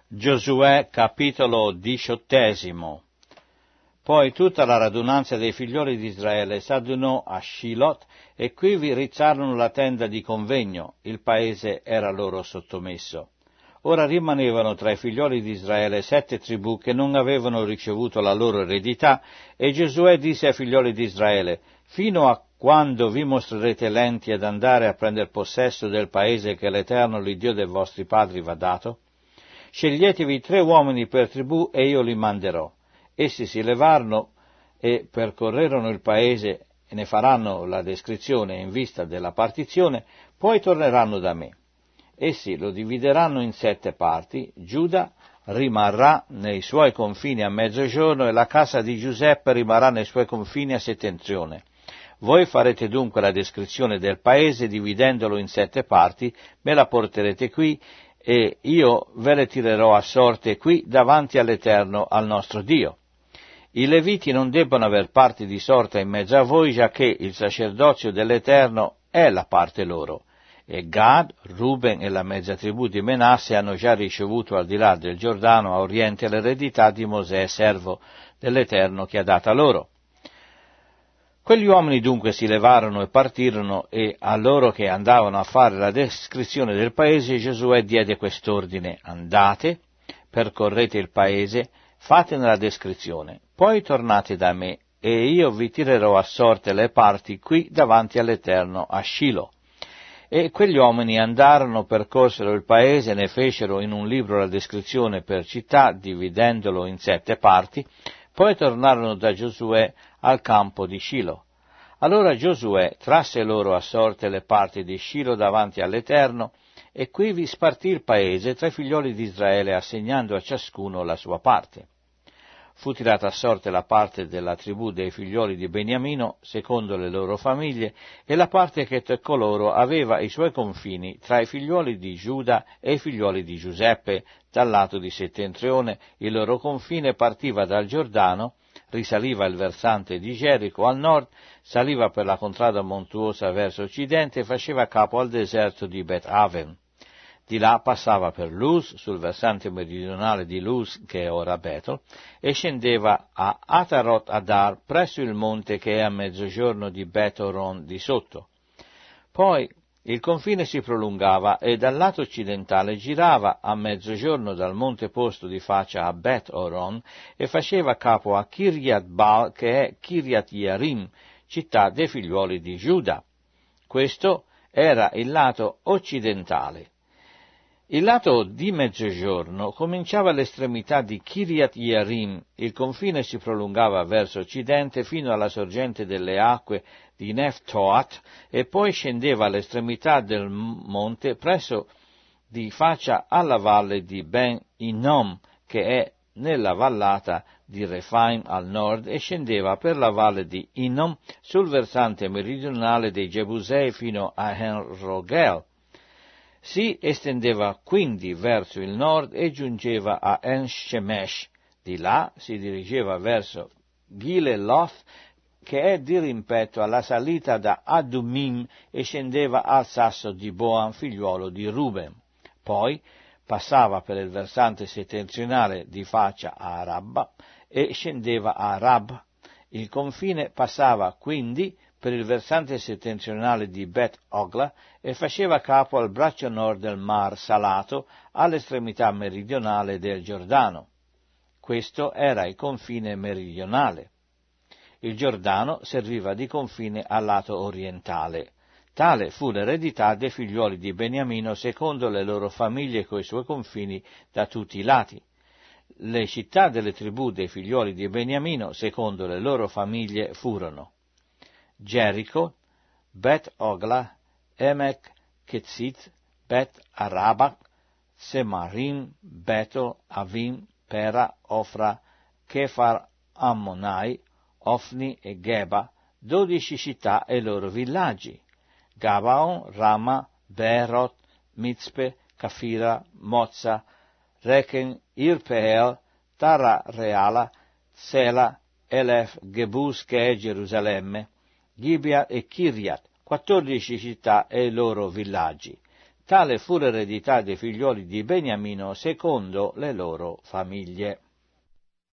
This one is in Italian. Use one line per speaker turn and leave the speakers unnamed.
Giosuè capitolo 18. Poi tutta la radunanza dei figlioli di Israele s'adunò a Shilot e quivi rizzarono la tenda di convegno, il paese era loro sottomesso. Ora rimanevano tra i figlioli di Israele 7 tribù che non avevano ricevuto la loro eredità, e Giosuè disse ai figlioli di Israele: fino a quando vi mostrerete lenti ad andare a prendere possesso del paese che l'Eterno, l'Iddio dei vostri padri, v'ha dato? Sceglietevi 3 uomini per tribù e io li manderò. Essi si levarono e percorrerono il paese e ne faranno la descrizione in vista della partizione, poi torneranno da me. Essi lo divideranno in 7 parti, Giuda rimarrà nei suoi confini a mezzogiorno e la casa di Giuseppe rimarrà nei suoi confini a settentrione. Voi farete dunque la descrizione del paese dividendolo in 7 parti, me la porterete qui e io ve le tirerò a sorte qui davanti all'Eterno, al nostro Dio. I Leviti non debbono aver parte di sorta in mezzo a voi, giacché il sacerdozio dell'Eterno è la parte loro. E Gad, Ruben e la mezza tribù di Menasse hanno già ricevuto al di là del Giordano a oriente l'eredità di Mosè, servo dell'Eterno, che ha data loro. Quegli uomini dunque si levarono e partirono, e a loro che andavano a fare la descrizione del paese Giosuè diede quest'ordine: andate, percorrete il paese, fatene la descrizione, poi tornate da me, e io vi tirerò a sorte le parti qui davanti all'Eterno a Shilo. E quegli uomini andarono, percorsero il paese, ne fecero in un libro la descrizione per città, dividendolo in 7 parti, poi tornarono da Giosuè al campo di Shilo. Allora Giosuè trasse loro a sorte le parti di Shilo davanti all'Eterno, e quivi spartì il paese tra i figlioli di Israele, assegnando a ciascuno la sua parte. Fu tirata a sorte la parte della tribù dei figlioli di Beniamino, secondo le loro famiglie, e la parte che toccò loro aveva i suoi confini tra i figlioli di Giuda e i figlioli di Giuseppe, dal lato di settentrione. Il loro confine partiva dal Giordano, risaliva il versante di Gerico al nord, saliva per la contrada montuosa verso occidente e faceva capo al deserto di Bet Aven. Di là passava per Luz, sul versante meridionale di Luz, che è ora Betel, e scendeva a Atarot Adar, presso il monte che è a mezzogiorno di Bet Oron di sotto. Poi il confine si prolungava e dal lato occidentale girava a mezzogiorno dal monte posto di faccia a Bet Oron e faceva capo a Kiryat Baal, che è Kiryat Yarim, città dei figliuoli di Giuda. Questo era il lato occidentale. Il lato di mezzogiorno cominciava all'estremità di Kiryat Yarim, il confine si prolungava verso occidente fino alla sorgente delle acque di Neftoat e poi scendeva all'estremità del monte presso di faccia alla valle di Ben Hinnom, che è nella vallata di Refaim al nord, e scendeva per la valle di Hinnom sul versante meridionale dei Gebusei fino a En-Rogel. Si estendeva quindi verso il nord e giungeva a En-Shemesh. Di là si dirigeva verso Gileloth, che è dirimpetto alla salita da Adumim, e scendeva al sasso di Boan, figliuolo di Ruben. Poi passava per il versante settentrionale di faccia a Rabba e scendeva a Rab. Il confine passava quindi per il versante settentrionale di Bet Ogla e faceva capo al braccio nord del Mar Salato, all'estremità meridionale del Giordano. Questo era il confine meridionale. Il Giordano serviva di confine al lato orientale. Tale fu l'eredità dei figliuoli di Beniamino secondo le loro famiglie coi suoi confini da tutti i lati. Le città delle tribù dei figliuoli di Beniamino secondo le loro famiglie furono Gerico, Bet Ogla, Emek Ketzit, Bet Arabak, Semarim, Beto, Avim, Pera, Ofra, Kefar Ammonai, Ofni e Geba, 12 città e loro villaggi, Gabaon, Rama, Beerot, Mizpe, Kafira, Mozza, Rechen, Irpeel, Tara Reala, Sela, Elef, Gebus, che è Gerusalemme, Gibea e Kiryat, 14 città e i loro villaggi. Tale fu l'eredità dei figlioli di Beniamino secondo le loro famiglie.